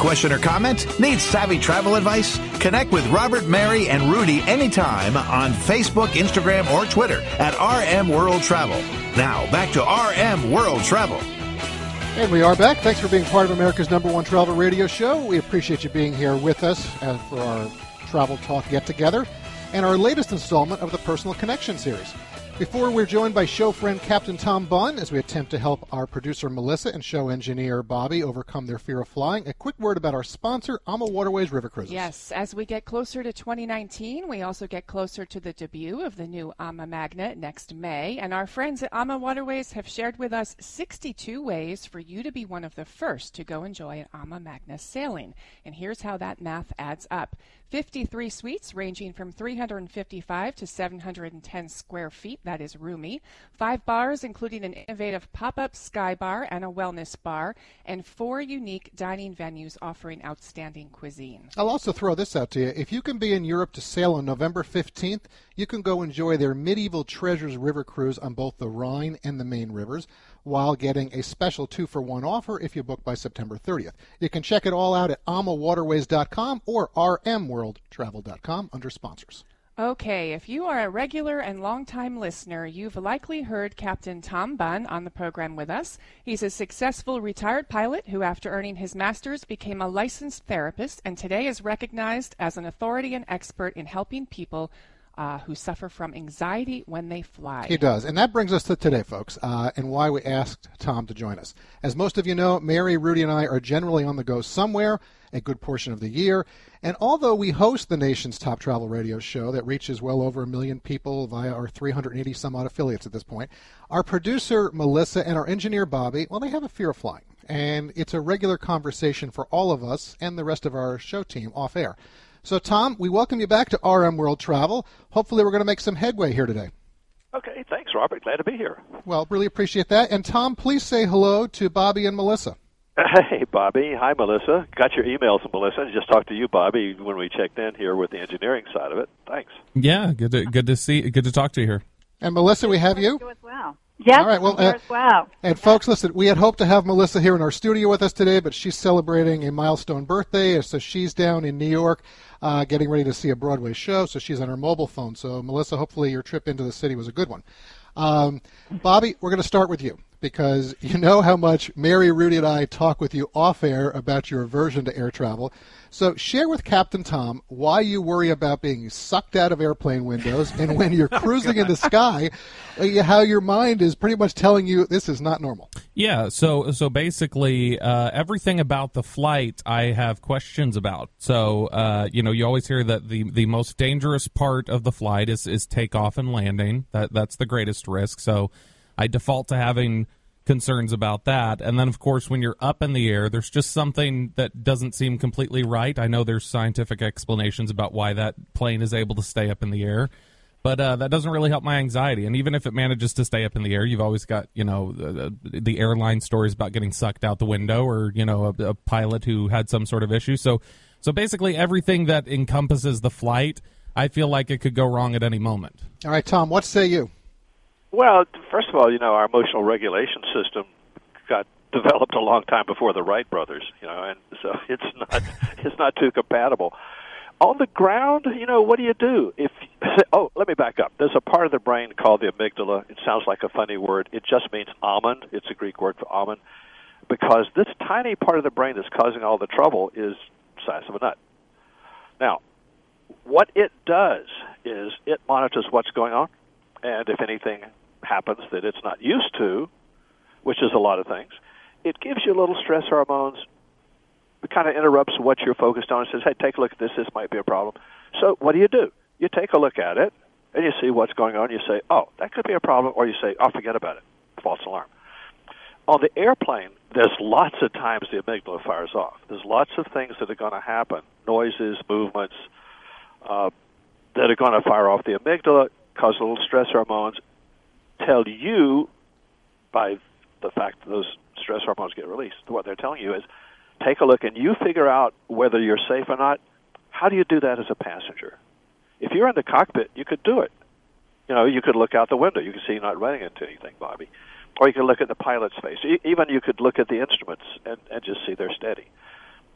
question or comment? Need savvy travel advice? Connect with Robert, Mary, and Rudy anytime on Facebook, Instagram, or Twitter at RM World Travel. Now, back to RM World Travel. And we are back. Thanks for being part of America's #1 travel radio show. We appreciate you being here with us for our Travel Talk Get-Together and our latest installment of the Personal Connection series. Before, we're joined by show friend Captain Tom Bunn as we attempt to help our producer Melissa and show engineer Bobby overcome their fear of flying. A quick word about our sponsor, AMA Waterways River Cruises. Yes, as we get closer to 2019, we also get closer to the debut of the new AMA Magna next May. And our friends at AMA Waterways have shared with us 62 ways for you to be one of the first to go enjoy an AMA Magna sailing. And here's how that math adds up. 53 suites ranging from 355 to 710 square feet. That is roomy. 5 bars, including an innovative pop-up sky bar and a wellness bar, and 4 unique dining venues offering outstanding cuisine. I'll also throw this out to you. If you can be in Europe to sail on November 15th, you can go enjoy their Medieval Treasures River Cruise on both the Rhine and the Main rivers, while getting a special 2-for-1 offer if you book by September 30th. You can check it all out at amawaterways.com or rmworldtravel.com under sponsors. Okay, if you are a regular and longtime listener, you've likely heard Captain Tom Bunn on the program with us. He's a successful retired pilot who, after earning his master's, became a licensed therapist and today is recognized as an authority and expert in helping people who suffer from anxiety when they fly. He does. And that brings us to today, folks, and why we asked Tom to join us. As most of you know, Mary, Rudy, and I are generally on the go somewhere a good portion of the year. And although we host the nation's top travel radio show that reaches well over 1 million people via our 380-some-odd affiliates at this point, our producer, Melissa, and our engineer, Bobby, well, they have a fear of flying. And it's a regular conversation for all of us and the rest of our show team off air. So, Tom, we welcome you back to RM World Travel. Hopefully we're going to make some headway here today. Okay, thanks, Robert. Glad to be here. Well, really appreciate that. And, Tom, please say hello to Bobby and Melissa. Hey, Bobby. Hi, Melissa. Got your emails, Melissa. Just talked to you, Bobby, when we checked in here with the engineering side of it. Thanks. Yeah, good to talk to you here. And, Melissa, we have you? You as well. Yes, all right, well, as well. And folks, listen, we had hoped to have Melissa here in our studio with us today, but she's celebrating a milestone birthday, so she's down in New York getting ready to see a Broadway show, so she's on her mobile phone. So, Melissa, hopefully your trip into the city was a good one. Bobby, we're going to start with you, because you know how much Mary, Rudy, and I talk with you off-air about your aversion to air travel. So share with Captain Tom why you worry about being sucked out of airplane windows, and when you're cruising in the sky, how your mind is pretty much telling you this is not normal. Yeah, so basically everything about the flight I have questions about. So, you always hear that the most dangerous part of the flight is takeoff and landing. That's the greatest risk. So I default to having concerns about that. And then, of course, when you're up in the air, there's just something that doesn't seem completely right. I know there's scientific explanations about why that plane is able to stay up in the air, but that doesn't really help my anxiety. And even if it manages to stay up in the air, you've always got, the airline stories about getting sucked out the window, or, a pilot who had some sort of issue. So basically everything that encompasses the flight, I feel like it could go wrong at any moment. All right, Tom, what say you? Well, first of all, our emotional regulation system got developed a long time before the Wright brothers, and so it's not too compatible. On the ground, what do? Let me back up. There's a part of the brain called the amygdala. It sounds like a funny word. It just means almond. It's a Greek word for almond, because this tiny part of the brain that's causing all the trouble is the size of a nut. Now, what it does is it monitors what's going on, and if anything happens that it's not used to, which is a lot of things, it gives you little stress hormones. It kind of interrupts what you're focused on and says, hey, take a look at this. This might be a problem. So what do? You take a look at it, and you see what's going on. You say, oh, that could be a problem, or you say, oh, forget about it. False alarm. On the airplane, there's lots of times the amygdala fires off. There's lots of things that are going to happen, noises, movements, that are going to fire off the amygdala, cause little stress hormones, tell you, by the fact that those stress hormones get released, what they're telling you is, take a look and you figure out whether you're safe or not. How do you do that as a passenger? If you're in the cockpit, you could do it. You could look out the window. You could see you're not running into anything, Bobby. Or you could look at the pilot's face. Even you could look at the instruments and just see they're steady.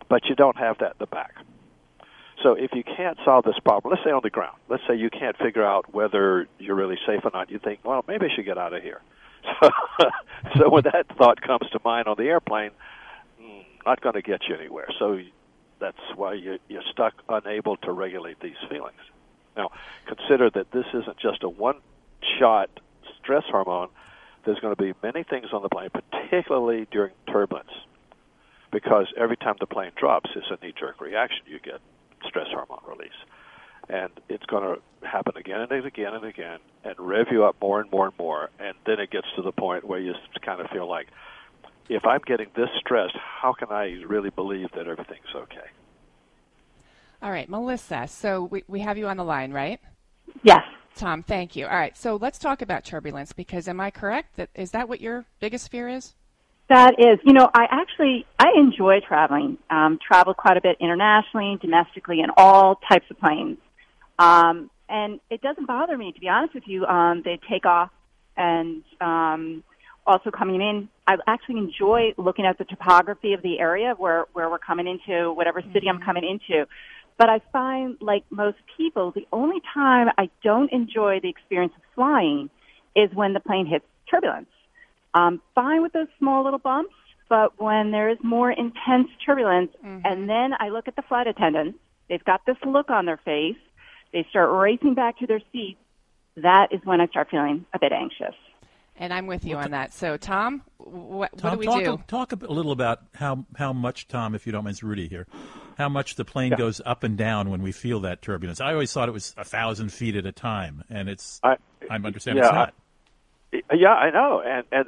but you don't have that in the back. So if you can't solve this problem, let's say on the ground, let's say you can't figure out whether you're really safe or not, you think, well, maybe I should get out of here. So when that thought comes to mind on the airplane, not going to get you anywhere. So that's why you're stuck, unable to regulate these feelings. Now, consider that this isn't just a one-shot stress hormone. There's going to be many things on the plane, particularly during turbulence, because every time the plane drops, it's a knee-jerk reaction. You get stress hormone release. And it's going to happen again and again and again and rev you up more and more and more. And then it gets to the point where you kind of feel like, if I'm getting this stressed, how can I really believe that everything's okay? All right, Melissa, so we have you on the line, right? Yes. Tom, thank you. All right, so let's talk about turbulence, because am I correct? Is that what your biggest fear is? That is. I enjoy traveling. Traveled quite a bit internationally, domestically, in all types of planes. And it doesn't bother me, to be honest with you. They take off and also coming in. I actually enjoy looking at the topography of the area where we're coming into, whatever city I'm coming into. But I find, like most people, the only time I don't enjoy the experience of flying is when the plane hits turbulence. I'm fine with those small little bumps, but when there is more intense turbulence, and then I look at the flight attendants, they've got this look on their face, they start racing back to their seats, that is when I start feeling a bit anxious. And I'm with you on that. So, Tom, what do we do? Talk a little about how much, Tom, if you don't mind, it's Rudy here, how much the plane goes up and down when we feel that turbulence. I always thought it was 1,000 feet at a time, and it's I understand it's not. Yeah, I know, and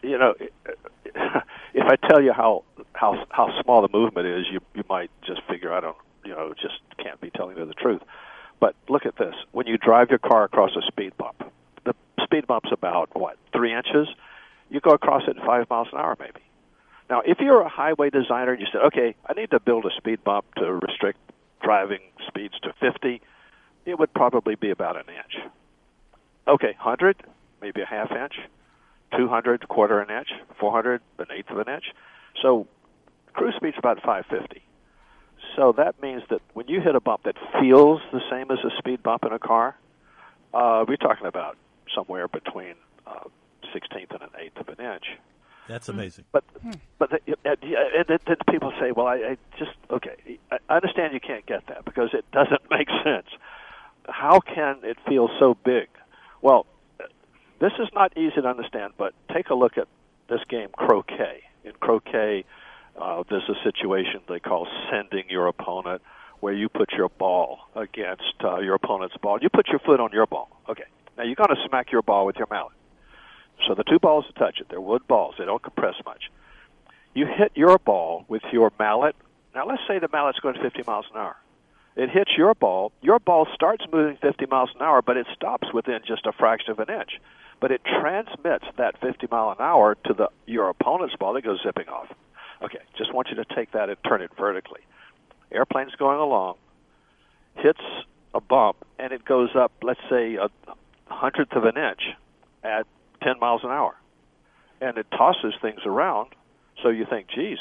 if I tell you how small the movement is, you might just figure I just can't be telling you the truth. But look at this: when you drive your car across a speed bump, the speed bump's about 3 inches. You go across it at 5 miles an hour, maybe. Now, if you're a highway designer and you said, okay, I need to build a speed bump to restrict driving speeds to 50, it would probably be about an inch. Okay, 100. Maybe a half inch, 200, quarter an inch, 400, an eighth of an inch. So cruise speed's about 550. So that means that when you hit a bump that feels the same as a speed bump in a car, we're talking about somewhere between 16th and an eighth of an inch. That's amazing. But then people say, well, I understand you can't get that because it doesn't make sense. How can it feel so big? Well, this is not easy to understand, but take a look at this game, croquet. In croquet, there's a situation they call sending your opponent, where you put your ball against your opponent's ball. You put your foot on your ball. Okay. Now, you're going to smack your ball with your mallet. So the two balls touch it. They're wood balls. They don't compress much. You hit your ball with your mallet. Now, let's say the mallet's going 50 miles an hour. It hits your ball. Your ball starts moving 50 miles an hour, but it stops within just a fraction of an inch. But it transmits that 50 mile an hour to your opponent's ball that goes zipping off. Okay, just want you to take that and turn it vertically. Airplane's going along, hits a bump, and it goes up, let's say, a hundredth of an inch at 10 miles an hour. And it tosses things around, so you think, geez,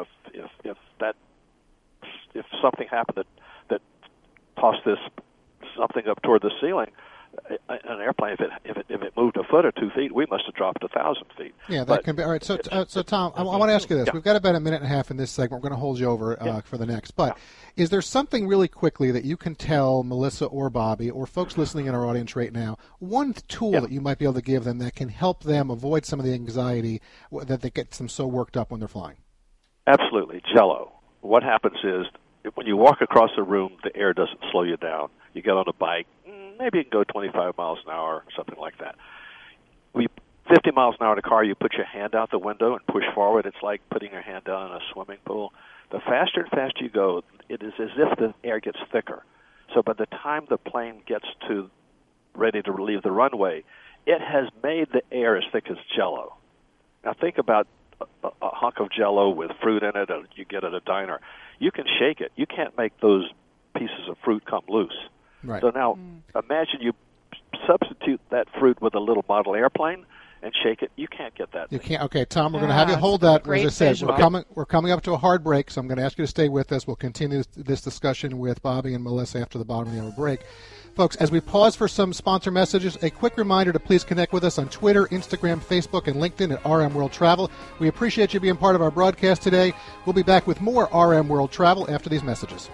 if something happened that tossed this something up toward the ceiling, an airplane, if it moved a foot or 2 feet, we must have dropped 1,000 feet. Yeah, that can be. All right, so Tom, I want to ask you this. Yeah. We've got about a minute and a half in this segment. We're going to hold you over for the next. But is there something really quickly that you can tell Melissa or Bobby or folks listening in our audience right now, one tool that you might be able to give them that can help them avoid some of the anxiety that gets them so worked up when they're flying? Absolutely. Jell-O. What happens is when you walk across a room, the air doesn't slow you down. You get on a bike, maybe you can go 25 miles an hour, something like that. 50 miles an hour in a car, you put your hand out the window and push forward. It's like putting your hand down in a swimming pool. The faster and faster you go, it is as if the air gets thicker. So by the time the plane gets ready to leave the runway, it has made the air as thick as Jell-O. Now think about a hunk of Jell-O with fruit in it you get at a diner. You can shake it. You can't make those pieces of fruit come loose. Right. So now imagine you substitute that fruit with a little model airplane, and shake it. You can't get that. You can't. Okay, Tom, we're going to have you hold that. As I said, visual. we're coming up to a hard break, so I'm going to ask you to stay with us. We'll continue this discussion with Bobby and Melissa after the bottom of the hour break. Folks, as we pause for some sponsor messages, a quick reminder to please connect with us on Twitter, Instagram, Facebook, and LinkedIn at RM World Travel. We appreciate you being part of our broadcast today. We'll be back with more RM World Travel after these messages.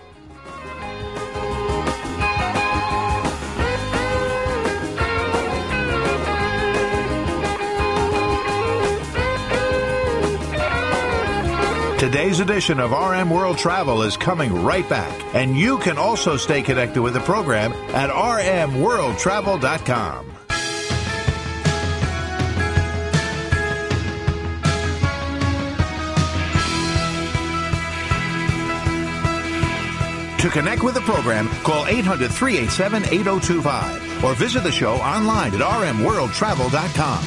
Today's edition of RM World Travel is coming right back, and you can also stay connected with the program at rmworldtravel.com. To connect with the program, call 800-387-8025 or visit the show online at rmworldtravel.com.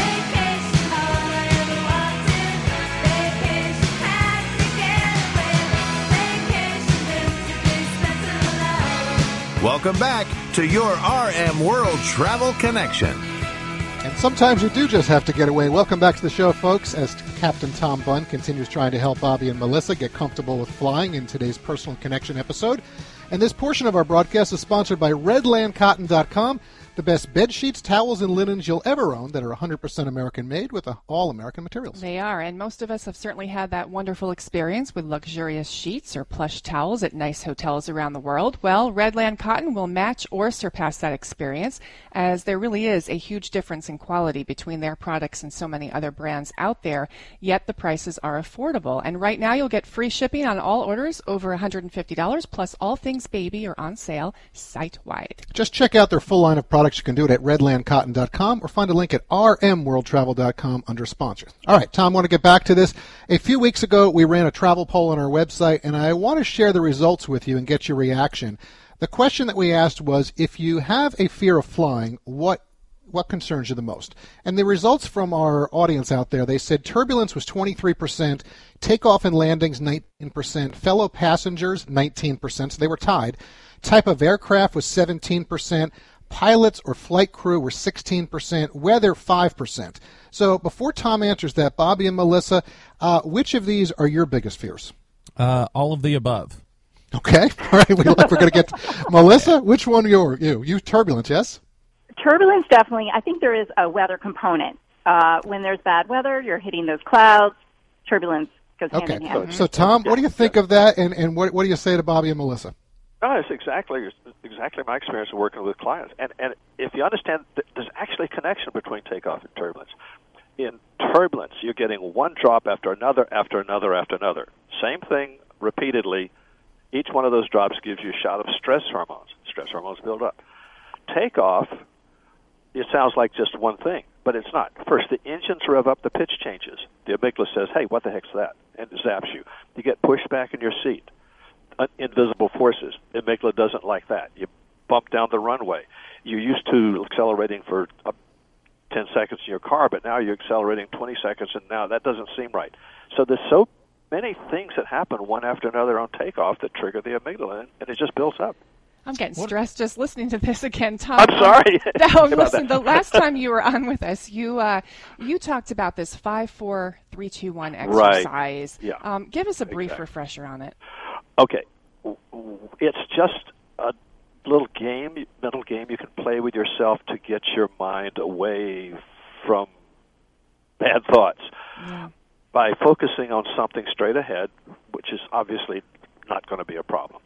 Welcome back to your RM World Travel Connection. And sometimes you do just have to get away. Welcome back to the show, folks, as Captain Tom Bunn continues trying to help Bobby and Melissa get comfortable with flying in today's Personal Connection episode. And this portion of our broadcast is sponsored by RedlandCotton.com, the best bed sheets, towels, and linens you'll ever own that are 100% American-made with all American materials. They are, and most of us have certainly had that wonderful experience with luxurious sheets or plush towels at nice hotels around the world. Well, Redland Cotton will match or surpass that experience, as there really is a huge difference in quality between their products and so many other brands out there, yet the prices are affordable. And right now you'll get free shipping on all orders over $150, plus all things baby are on sale site-wide. Just check out their full line of products. You can do it at redlandcotton.com or find a link at rmworldtravel.com under sponsors. All right, Tom, I want to get back to this. A few weeks ago, we ran a travel poll on our website, and I want to share the results with you and get your reaction. The question that we asked was, if you have a fear of flying, what concerns you the most? And the results from our audience out there, they said turbulence was 23%, takeoff and landings 19%, fellow passengers 19%, so they were tied. Type of aircraft was 17%. Pilots or flight crew were 16%, weather 5%. So before Tom answers that, Bobby and Melissa, which of these are your biggest fears? All of the above. Okay. All right. We're going to get Melissa. Which one are you? You turbulence, yes? Turbulence, definitely. I think there is a weather component. When there's bad weather, you're hitting those clouds. Turbulence goes hand in hand. So Tom, what do you think of that, and what do you say to Bobby and Melissa? No, it's exactly my experience of working with clients. And if you understand, there's actually a connection between takeoff and turbulence. In turbulence, you're getting one drop after another, after another, after another. Same thing repeatedly. Each one of those drops gives you a shot of stress hormones. Stress hormones build up. Takeoff, it sounds like just one thing, but it's not. First, the engines rev up, the pitch changes. The amygdala says, hey, what the heck's that? And it zaps you. You get pushed back in your seat. Invisible forces. The amygdala doesn't like that. You bump down the runway. You're used to accelerating for 10 seconds in your car, but now you're accelerating 20 seconds, and now that doesn't seem right. So there's so many things that happen one after another on takeoff that trigger the amygdala, and it just builds up. I'm getting stressed just listening to this again, Tom. I'm sorry. No, listen, the last time you were on with us, you talked about this 5-4-3-2-1 exercise. Right. Yeah. Give us a brief refresher on it. Okay. It's just a little mental game you can play with yourself to get your mind away from bad thoughts. Yeah. By focusing on something straight ahead, which is obviously not going to be a problem.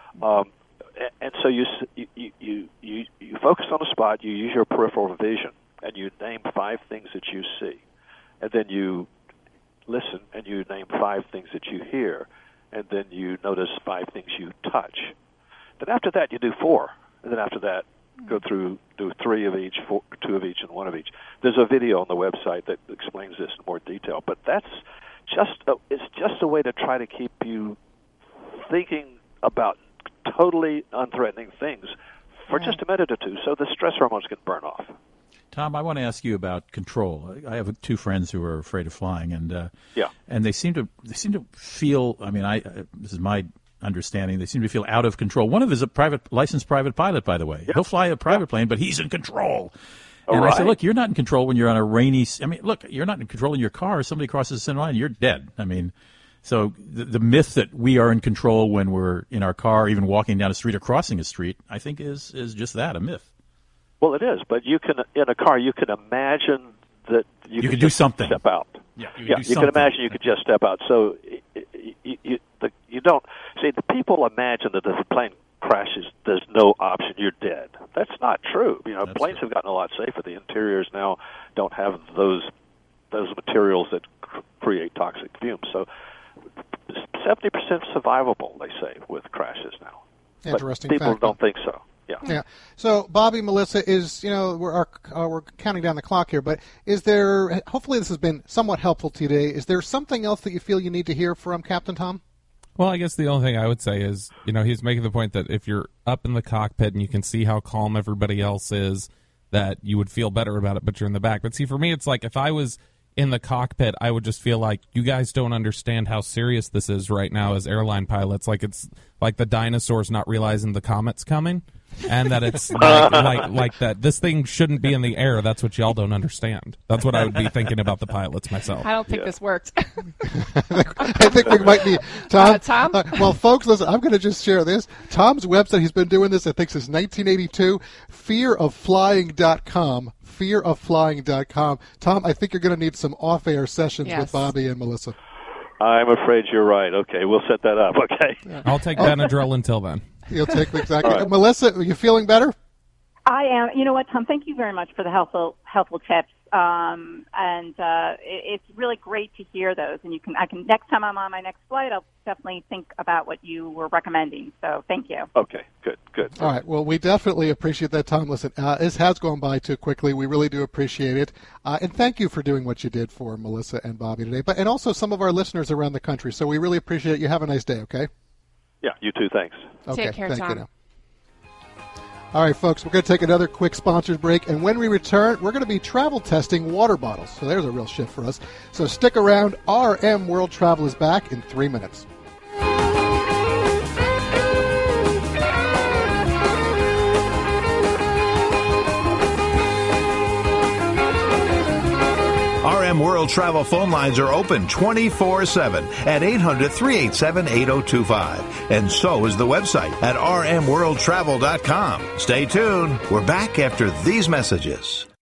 And so you focus on a spot, you use your peripheral vision, and you name 5 things that you see. And then you listen, and you name 5 things that you hear. And then you notice 5 things you touch. Then after that, you do 4. And then after that, do 3 of each, 2 of each, and 1 of each. There's a video on the website that explains this in more detail. But that's it's just a way to try to keep you thinking about totally unthreatening things for just a minute or two, so the stress hormones can burn off. Tom, I want to ask you about control. I have 2 friends who are afraid of flying, and they seem to feel. I mean, this is my understanding. They seem to feel out of control. One of them is a licensed private pilot, by the way. Yep. He'll fly a private plane, but he's in control. And right. I said, look, you're not in control when you're on a rainy. I mean, look, you're not in control in your car. If somebody crosses the center line, you're dead. I mean, so the myth that we are in control when we're in our car, even walking down a street or crossing a street, I think is just that, a myth. Well, it is, but you can in a car you can imagine that you could do something. Step out. Yeah, you can imagine you could just step out. So you don't see the people imagine that if a plane crashes, there's no option, you're dead. That's not true. Planes have gotten a lot safer. The interiors now don't have those materials that create toxic fumes. So 70% survivable, they say, with crashes now. Interesting. But people fact, don't think so. Yeah. So, Bobby, Melissa, we're counting down the clock here, but is there? Hopefully, this has been somewhat helpful today. Is there something else that you feel you need to hear from Captain Tom? Well, I guess the only thing I would say is, he's making the point that if you're up in the cockpit and you can see how calm everybody else is, that you would feel better about it, but you're in the back. But see, for me, it's like if I was in the cockpit, I would just feel like you guys don't understand how serious this is right now as airline pilots. Like it's like the dinosaurs not realizing the comet's coming, and that it's like that this thing shouldn't be in the air. That's what y'all don't understand. That's what I would be thinking about the pilots myself. I don't think this worked. I think we might need Tom. Tom? Well, folks, listen, I'm going to just share this. Tom's website, he's been doing this, I think, since 1982, fearofflying.com. fearofflying.com. Tom, I think you're going to need some off-air sessions with Bobby and Melissa. I'm afraid you're right. Okay, we'll set that up, okay? I'll take Benadryl until then. You'll take exactly. Right. Melissa, are you feeling better? I am. You know what, Tom? Thank you very much for the helpful tips. It's really great to hear those. And I can next time I'm on my next flight, I'll definitely think about what you were recommending. So thank you. Okay, good. All right. Well, we definitely appreciate that, Tom. Listen, this has gone by too quickly. We really do appreciate it. And thank you for doing what you did for Melissa and Bobby today, and also some of our listeners around the country. So we really appreciate it. You have a nice day, okay? Yeah, you too. Thanks. Okay, take care, thank Tom. you now. All right, folks, we're going to take another quick sponsors break, and when we return, we're going to be travel testing water bottles. So there's a real shift for us. So stick around. RM World Travel is back in 3 minutes. RM World Travel phone lines are open 24/7 at 800-387-8025. And so is the website at rmworldtravel.com. Stay tuned. We're back after these messages.